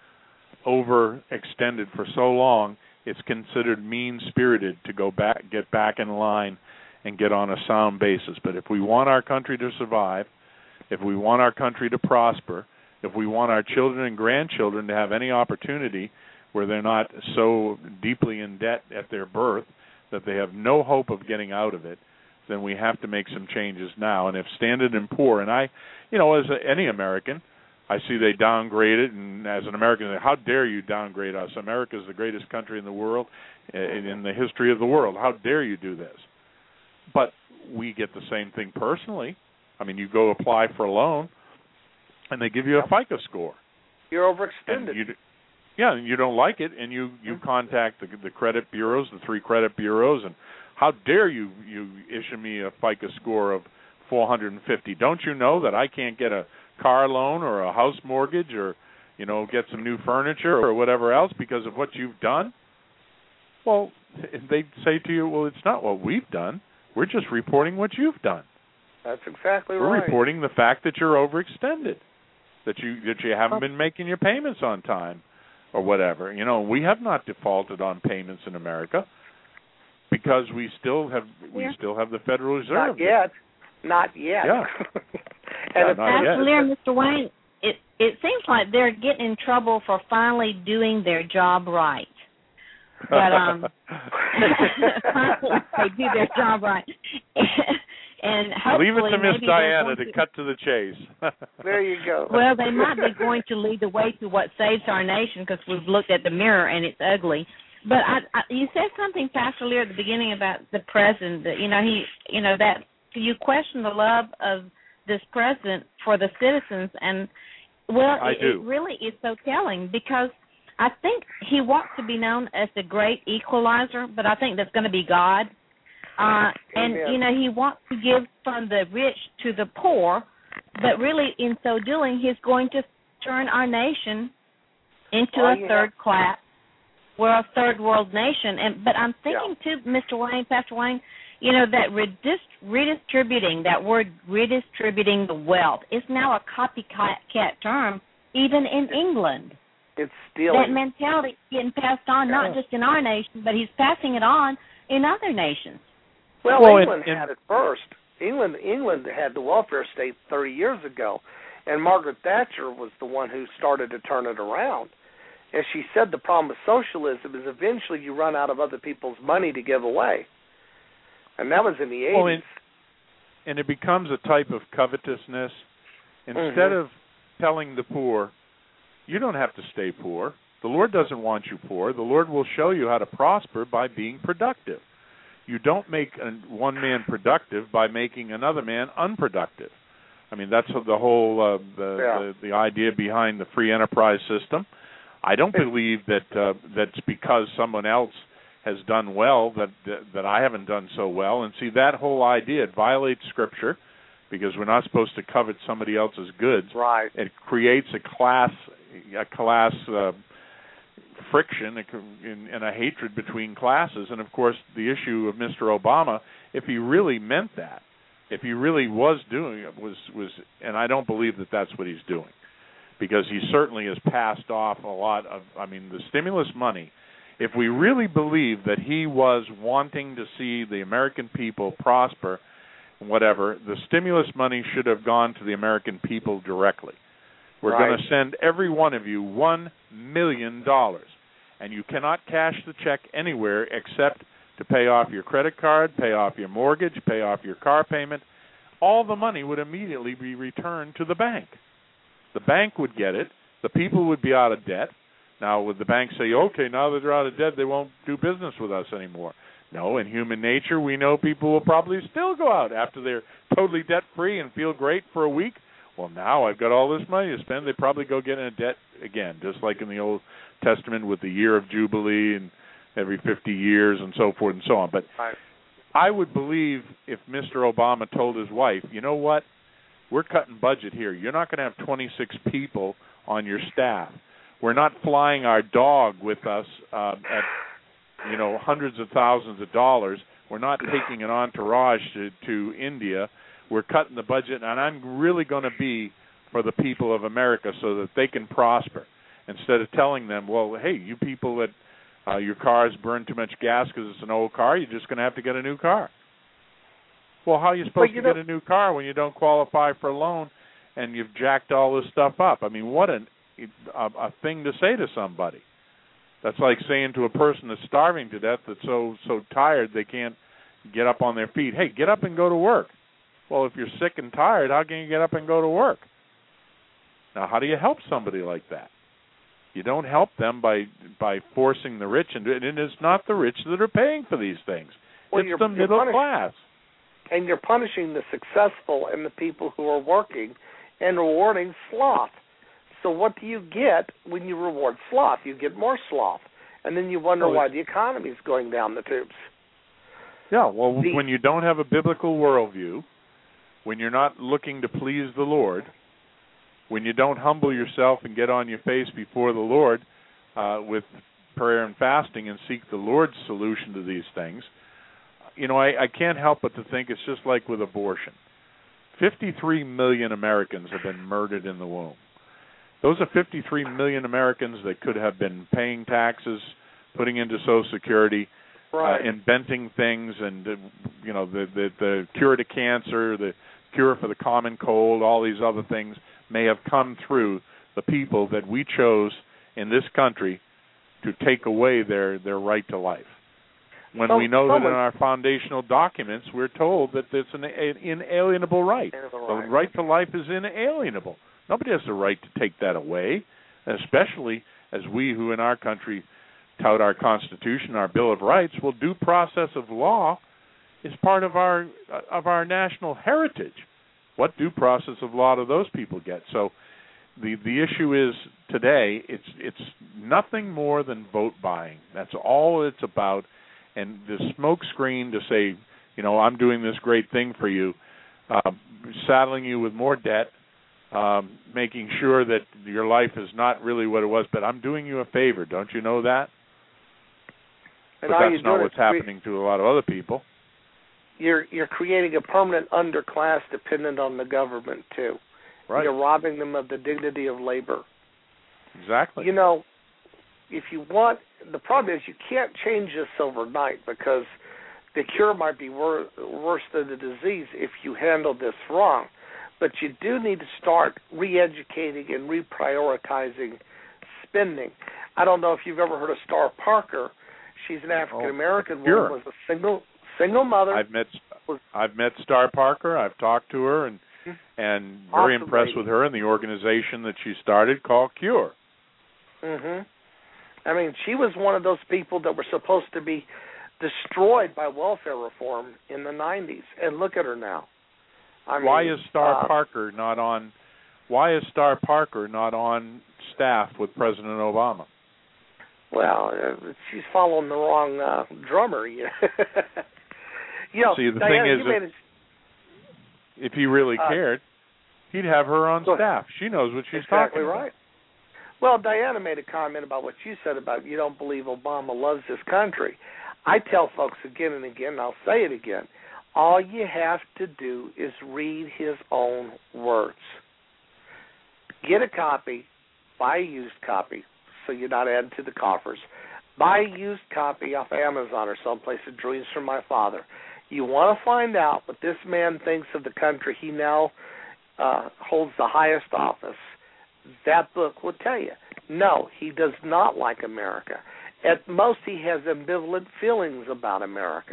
overextended for so long, it's considered mean-spirited to get back in line and get on a sound basis. But if we want our country to survive, if we want our country to prosper, if we want our children and grandchildren to have any opportunity where they're not so deeply in debt at their birth that they have no hope of getting out of it, then we have to make some changes now. And if Standard & Poor, and I, as any American, I see they downgrade it, and as an American, how dare you downgrade us? America is the greatest country in the world, in the history of the world. How dare you do this? But we get the same thing personally. I mean, you go apply for a loan, and they give you a FICO score. You're overextended. And you don't like it, and you contact the credit bureaus, the 3 credit bureaus, and how dare you issue me a FICO score of 450? Don't you know that I can't get a car loan or a house mortgage or, get some new furniture or whatever else because of what you've done? Well, they say to you, well, it's not what we've done. We're just reporting what you've done. That's exactly We're right. reporting the fact that you're overextended, that you haven't been making your payments on time, or whatever. You know, we have not defaulted on payments in America because we still have the Federal Reserve. Not yet. Yeah. And Mr. Wayne, it seems like they're getting in trouble for finally doing their job right. But they do their job right. And leave it to Miss Diana to cut to the chase. There you go. Well, they might be going to lead the way to what saves our nation, because we've looked at the mirror and it's ugly. But you said something, Pastor Lear, at the beginning about the president. That that you question the love of this president for the citizens, and it really is so telling, because I think he wants to be known as the great equalizer, but I think that's going to be God. And, he wants to give from the rich to the poor, but really in so doing, he's going to turn our nation into a third class. We're a third world nation. But I'm thinking, too, Mr. Wayne, Pastor Wayne, that redistributing, that word redistributing the wealth is now a copycat term, even in England. It's stealing. That mentality is getting passed on, not just in our nation, but he's passing it on in other nations. Well, England had it first. England had the welfare state 30 years ago, and Margaret Thatcher was the one who started to turn it around. And she said the problem with socialism is eventually you run out of other people's money to give away. And that was in the 80s. And it becomes a type of covetousness. Instead of telling the poor, you don't have to stay poor. The Lord doesn't want you poor. The Lord will show you how to prosper by being productive. You don't make one man productive by making another man unproductive. I mean, that's the whole the idea behind the free enterprise system. I don't believe that that's because someone else has done well that I haven't done so well. And see, that whole idea, it violates Scripture, because we're not supposed to covet somebody else's goods. Right. It creates a class friction and a hatred between classes. And, of course, the issue of Mr. Obama, if he really meant that, if he really was doing it, was and I don't believe that that's what he's doing, because he certainly has passed off a lot of, the stimulus money. If we really believe that he was wanting to see the American people prosper, whatever, the stimulus money should have gone to the American people directly. We're going to send every one of you $1 million, and you cannot cash the check anywhere except to pay off your credit card, pay off your mortgage, pay off your car payment. All the money would immediately be returned to the bank. The bank would get it. The people would be out of debt. Now, would the bank say, okay, now that they're out of debt, they won't do business with us anymore? No, in human nature, we know people will probably still go out after they're totally debt-free and feel great for a week. Well, now I've got all this money to spend. They probably go get in debt again, just like in the Old Testament with the year of Jubilee and every 50 years and so forth and so on. But I would believe if Mr. Obama told his wife, you know what, we're cutting budget here. You're not going to have 26 people on your staff. We're not flying our dog with us at hundreds of thousands of dollars. We're not taking an entourage to India. We're cutting the budget, and I'm really going to be for the people of America so that they can prosper, instead of telling them, well, hey, you people that your cars burn too much gas because it's an old car, you're just going to have to get a new car. Well, how are you supposed to get a new car when you don't qualify for a loan and you've jacked all this stuff up? I mean, what a thing to say to somebody. That's like saying to a person that's starving to death, that's so tired they can't get up on their feet, hey, get up and go to work. Well, if you're sick and tired, how can you get up and go to work? Now, how do you help somebody like that? You don't help them by forcing the rich into it, and it's not the rich that are paying for these things. Well, it's the middle class. And you're punishing the successful and the people who are working and rewarding sloth. So what do you get when you reward sloth? You get more sloth. And then you wonder why the economy is going down the tubes. Yeah, well, when you don't have a biblical worldview, when you're not looking to please the Lord, when you don't humble yourself and get on your face before the Lord with prayer and fasting and seek the Lord's solution to these things, I can't help but to think it's just like with abortion. 53 million Americans have been murdered in the womb. Those are 53 million Americans that could have been paying taxes, putting into Social Security, right. Inventing things, and the cure to cancer, the cure for the common cold, all these other things may have come through the people that we chose in this country to take away their right to life. When we know that in our foundational documents we're told that it's an inalienable right. The right to life is inalienable. Nobody has the right to take that away, especially as we who in our country tout our Constitution, our Bill of Rights. Well, due process of law is part of our national heritage. What due process of law do those people get? So the issue is today it's nothing more than vote buying. That's all it's about. And the smoke screen to say, I'm doing this great thing for you, saddling you with more debt, making sure that your life is not really what it was, but I'm doing you a favor. Don't you know that? But that's not what's happening to a lot of other people. You're creating a permanent underclass dependent on the government, too. Right. You're robbing them of the dignity of labor. Exactly. If you want, the problem is you can't change this overnight because the cure might be worse than the disease if you handle this wrong. But you do need to start re-educating and reprioritizing spending. I don't know if you've ever heard of Star Parker. She's an African-American woman, was a single mother. I've met Star Parker. I've talked to her and very impressed with her and the organization that she started called Cure. Mhm. I mean, she was one of those people that were supposed to be destroyed by welfare reform in the 90s, and look at her now. Why is Star Parker not on staff with President Obama? Well, she's following the wrong drummer. See, the thing is, if he really cared, he'd have her on staff. She knows what she's talking about. Right. Well, Diana made a comment about what you said about you don't believe Obama loves this country. I tell folks again and again, and I'll say it again, all you have to do is read his own words. Get a copy, buy a used copy, so you're not adding to the coffers. Buy a used copy off Amazon or someplace of Dreams from My Father. You want to find out what this man thinks of the country he now holds the highest office. That book will tell you, no, he does not like America. At most, he has ambivalent feelings about America.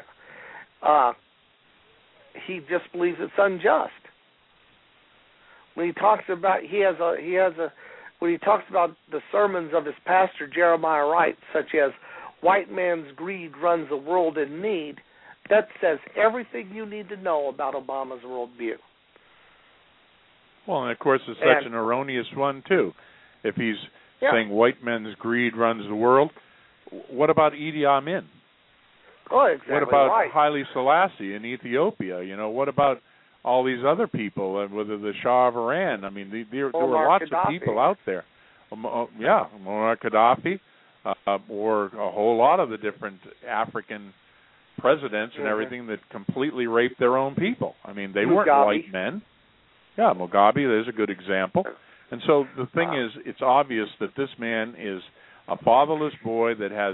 He just believes it's unjust. When he talks about when he talks about the sermons of his pastor Jeremiah Wright, such as "White man's greed runs the world in need," that says everything you need to know about Obama's worldview. Well, and of course, it's such an erroneous one, too. If he's saying white men's greed runs the world, what about Idi Amin? Oh, exactly. What about Haile Selassie in Ethiopia? What about all these other people, whether the Shah of Iran? I mean, there were lots of people out there. Muammar Gaddafi, or a whole lot of the different African presidents and everything that completely raped their own people. I mean, they weren't white men. Yeah, Mugabe, there's a good example. And so the thing is, it's obvious that this man is a fatherless boy that has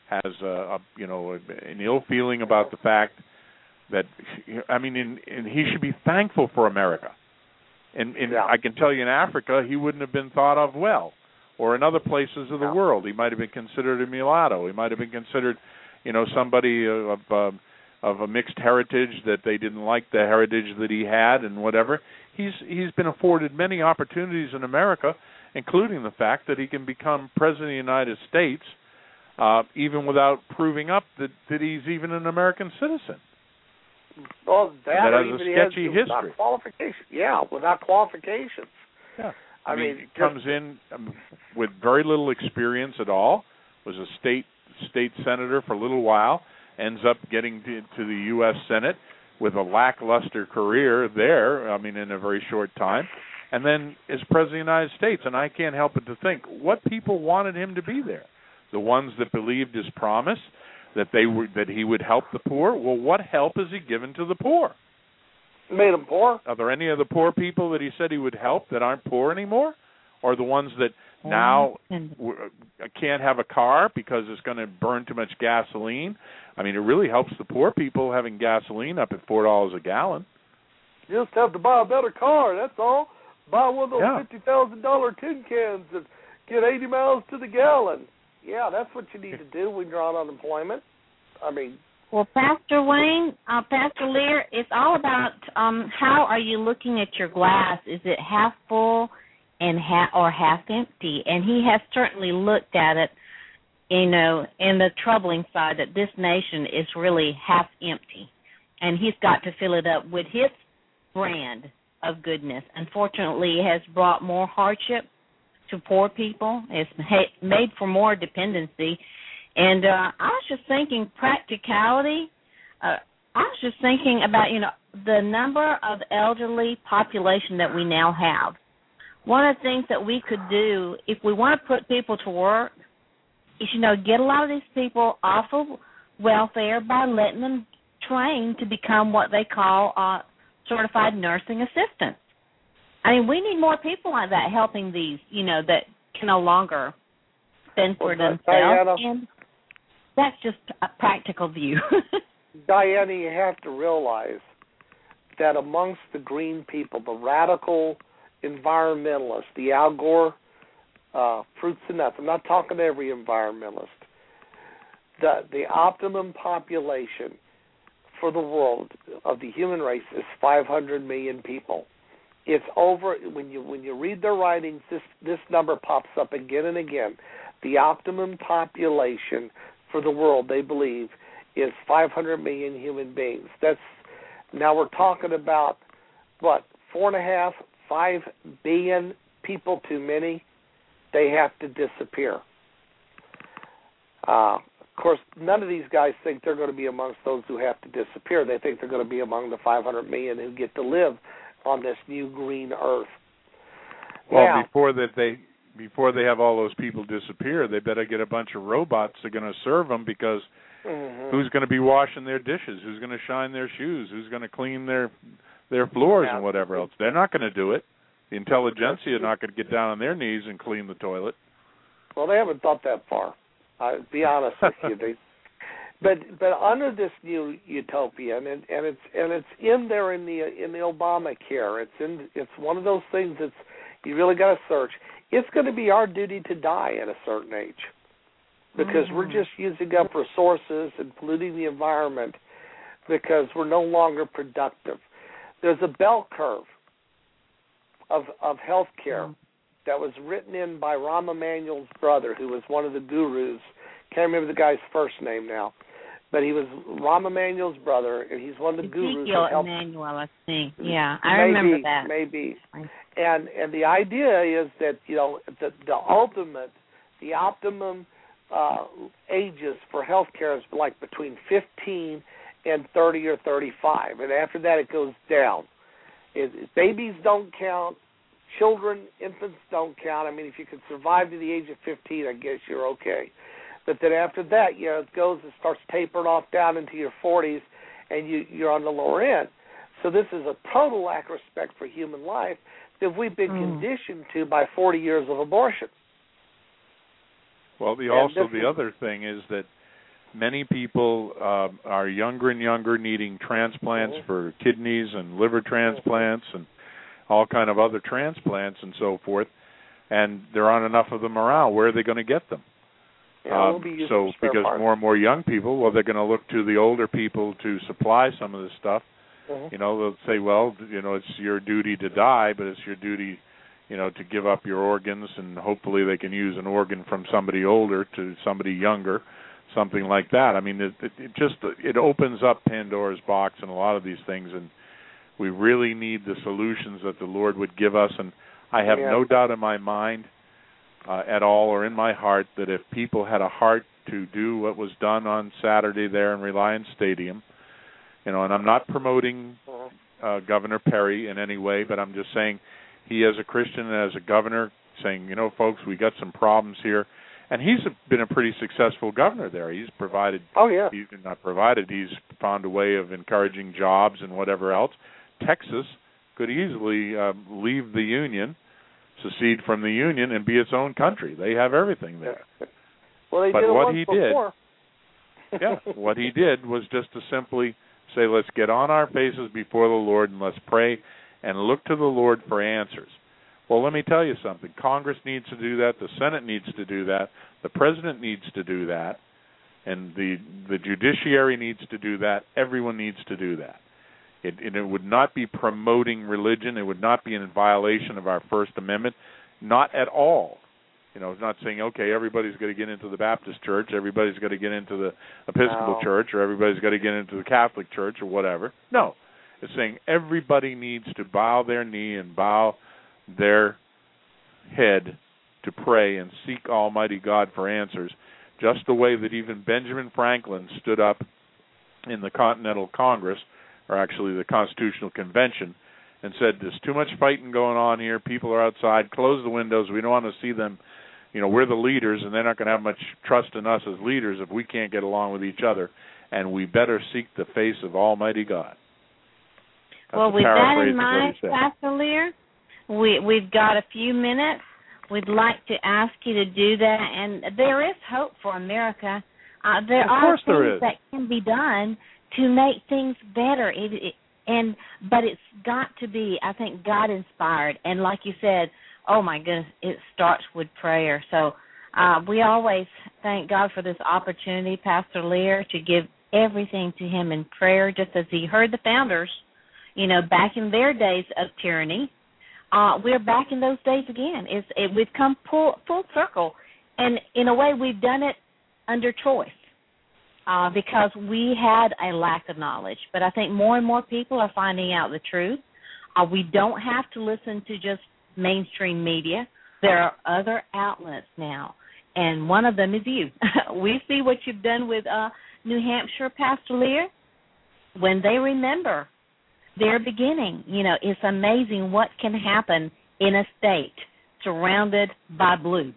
an ill feeling about the fact that, and he should be thankful for America. And I can tell you in Africa, he wouldn't have been thought of well. Or in other places of the world, he might have been considered a mulatto. He might have been considered, somebody of a mixed heritage, that they didn't like the heritage that he had and whatever. He's been afforded many opportunities in America, including the fact that he can become president of the United States even without proving up that he's even an American citizen. Well, that has a sketchy history. Without qualifications. Yeah, without qualifications. Yeah. I mean, he comes in with very little experience at all, was a state senator for a little while, ends up getting to the U.S. Senate with a lackluster career there, in a very short time, and then is president of the United States. And I can't help but to think, what people wanted him to be there? The ones that believed his promise, that he would help the poor. Well, what help has he given to the poor? Made them poor. Are there any of the poor people that he said he would help that aren't poor anymore? Or the ones that now can't have a car because it's going to burn too much gasoline? I mean, it really helps the poor people having gasoline up at $4 a gallon. You just have to buy a better car, that's all. Buy one of those $50,000 tin cans and get 80 miles to the gallon. Yeah, that's what you need to do when you're on unemployment. I mean... Well, Pastor Wayne, Pastor Lear, it's all about how are you looking at your glass? Is it half full or half empty? And he has certainly looked at it, in the troubling side that this nation is really half empty. And he's got to fill it up with his brand of goodness. Unfortunately, it has brought more hardship to poor people. It's made for more dependency. And I was just thinking practicality. I was just thinking about, the number of elderly population that we now have. One of the things that we could do, if we want to put people to work, is, get a lot of these people off of welfare by letting them train to become what they call certified nursing assistants. I mean, we need more people like that helping these, that can no longer fend for themselves. Diana, and that's just a practical view. Diana, you have to realize that amongst the green people, the radical environmentalists, the Al Gore fruits and nuts, I'm not talking to every environmentalist, the optimum population for the world of the human race is 500 million people. It's over, when you read their writings, this number pops up again and again. The optimum population for the world, they believe, is 500 million human beings. Now we're talking about, 4.5, 5 billion people too many. They have to disappear. Of course, none of these guys think they're going to be amongst those who have to disappear. They think they're going to be among the 500 million who get to live on this new green earth. Well, now, before they have all those people disappear, they better get a bunch of robots that are going to serve them, because who's going to be washing their dishes? Who's going to shine their shoes? Who's going to clean their floors and whatever else? They're not going to do it. The intelligentsia are not going to get down on their knees and clean the toilet. Well, they haven't thought that far. I'll be honest with you. But under this new utopia, and it's in there in the Obamacare. It's one of those things that's you really got to search. It's going to be our duty to die at a certain age, because we're just using up resources and polluting the environment because we're no longer productive. There's a bell curve of health care that was written in by Rahm Emanuel's brother, who was one of the gurus. Can't remember the guy's first name now, but he was Rahm Emanuel's brother, and he's one of the gurus. Ezekiel Emanuel, I think. Yeah, I remember that. Maybe. And the idea is that the optimum ages for health care is like between 15 and 30 or 35, and after that it goes down. Babies don't count. Children, infants don't count. I mean, if you can survive to the age of 15, I guess you're okay. But then after that, it starts tapering off down into your 40s, and you're on the lower end. So this is a total lack of respect for human life that we've been conditioned to by 40 years of abortion. Well, the other thing is that many people are younger and younger, needing transplants for kidneys and liver transplants and all kind of other transplants and so forth, and there aren't enough of them around. Where are they going to get them? Because more and more young people, they're going to look to the older people to supply some of this stuff. They'll say, it's your duty to die, but it's your duty, to give up your organs, and hopefully they can use an organ from somebody older to somebody younger, something like that. I mean, it opens up Pandora's box in a lot of these things, and we really need the solutions that the Lord would give us. And I have no doubt in my mind at all, or in my heart, that if people had a heart to do what was done on Saturday there in Reliance Stadium, and I'm not promoting Governor Perry in any way, but I'm just saying he as a Christian and as a governor saying, folks, we got some problems here, And he's been a pretty successful governor there. He's provided. Oh yeah. He's not provided. He's found a way of encouraging jobs and whatever else. Texas could easily leave the Union, secede from the Union, and be its own country. They have everything there. Well, but did what he before. did, what he did was just to simply say, let's get on our faces before the Lord and let's pray and look to the Lord for answers. Well, let me tell you something. Congress needs to do that. The Senate needs to do that. The President needs to do that. And the judiciary needs to do that. Everyone needs to do that. It would not be promoting religion. It would not be in violation of our First Amendment. Not at all. It's not saying, okay, everybody's got to get into the Baptist church, everybody's got to get into the Episcopal church, or everybody's got to get into the Catholic church or whatever. No. It's saying everybody needs to bow their knee and bow their head to pray and seek Almighty God for answers, just the way that even Benjamin Franklin stood up in the Continental Congress, or actually the Constitutional Convention, and said, there's too much fighting going on here, people are outside, close the windows, we don't want to see them, we're the leaders, and they're not going to have much trust in us as leaders if we can't get along with each other, and we better seek the face of Almighty God. That's well, with that in mind, Pastor Lear, we've got a few minutes. We'd like to ask you to do that, and there is hope for America. There are things that can be done to make things better, but it's got to be, I think, God-inspired. And like you said, oh, my goodness, it starts with prayer. So we always thank God for this opportunity, Pastor Lear, to give everything to him in prayer, just as he heard the founders, back in their days of tyranny. We're back in those days again. We've come full circle. And in a way, we've done it under choice. Because we had a lack of knowledge. But I think more and more people are finding out the truth. We don't have to listen to just mainstream media. There are other outlets now, and one of them is you. We see what you've done with New Hampshire, Pastor Lear. When they remember their beginning, it's amazing what can happen in a state surrounded by blue.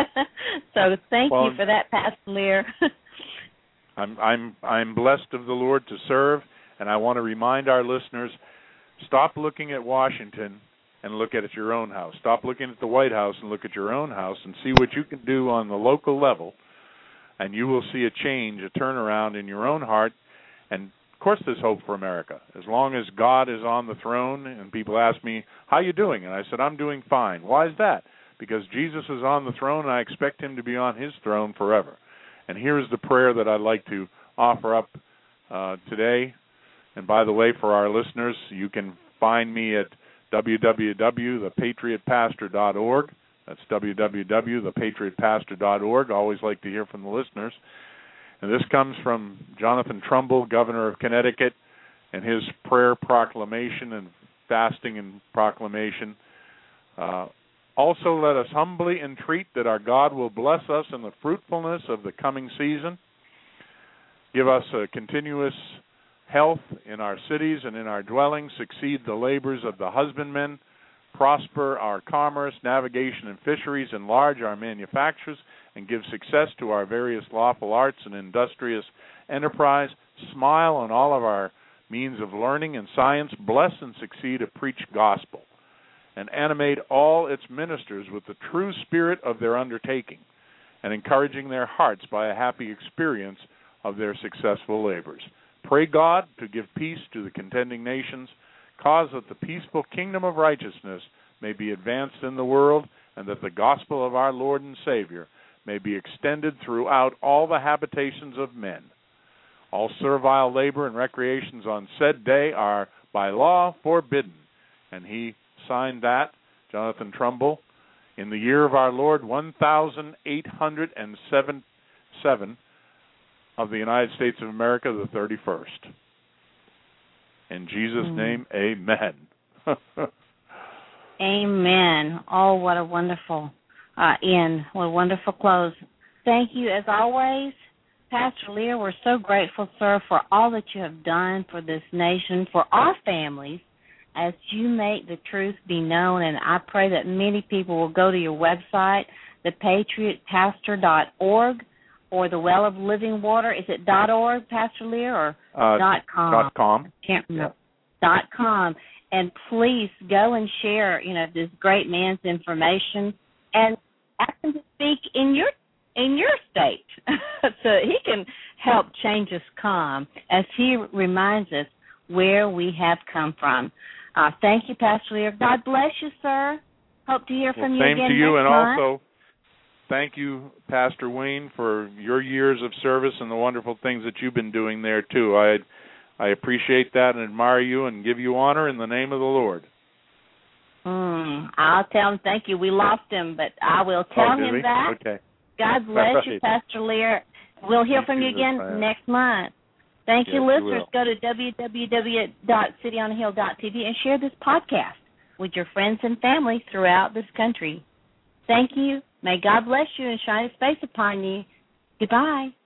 So thank you for that, Pastor Lear. I'm blessed of the Lord to serve, and I want to remind our listeners, stop looking at Washington and look at your own house. Stop looking at the White House and look at your own house and see what you can do on the local level, and you will see a change, a turnaround in your own heart. And, of course, there's hope for America. As long as God is on the throne, and people ask me, how you doing? And I said, I'm doing fine. Why is that? Because Jesus is on the throne, and I expect him to be on his throne forever. And here's the prayer that I'd like to offer up today. And by the way, for our listeners, you can find me at www.thepatriotpastor.org. That's www.thepatriotpastor.org. I always like to hear from the listeners. And this comes from Jonathan Trumbull, Governor of Connecticut, and his prayer proclamation and fasting and proclamation. Also, let us humbly entreat that our God will bless us in the fruitfulness of the coming season, give us a continuous health in our cities and in our dwellings, succeed the labors of the husbandmen, prosper our commerce, navigation, and fisheries, enlarge our manufactures, and give success to our various lawful arts and industrious enterprise, smile on all of our means of learning and science, bless and succeed a preached gospel, and animate all its ministers with the true spirit of their undertaking, and encouraging their hearts by a happy experience of their successful labors. Pray God to give peace to the contending nations, cause that the peaceful kingdom of righteousness may be advanced in the world, and that the gospel of our Lord and Savior may be extended throughout all the habitations of men. All servile labor and recreations on said day are by law forbidden. And he signed that, Jonathan Trumbull, in the year of our Lord 1807 of the United States of America, the 31st. In Jesus' name, amen. Amen. Oh, what a wonderful end. What a wonderful close. Thank you, as always, Pastor Lear. We're so grateful, sir, for all that you have done for this nation, for our families, as you make the truth be known. And I pray that many people will go to your website, thepatriotpastor.org or the Well of Living Water. Is it .org, Pastor Lear, or .com? .com. I can't remember. .com. And please go and share, this great man's information and ask him to speak in your state so he can help change us as he reminds us where we have come from. Thank you, Pastor Lear. God bless you, sir. Hope to hear from you again Same to you, next and month. also thank you, Pastor Wayne, for your years of service and the wonderful things that you've been doing there, too. I appreciate that and admire you and give you honor in the name of the Lord. I'll tell him thank you. We lost him, but I will tell him that. Okay. God bless you, Pastor Lear. We'll hear from you again next month. Thank you, listeners. Go to www.cityonahill.tv and share this podcast with your friends and family throughout this country. Thank you. May God bless you and shine His face upon you. Goodbye.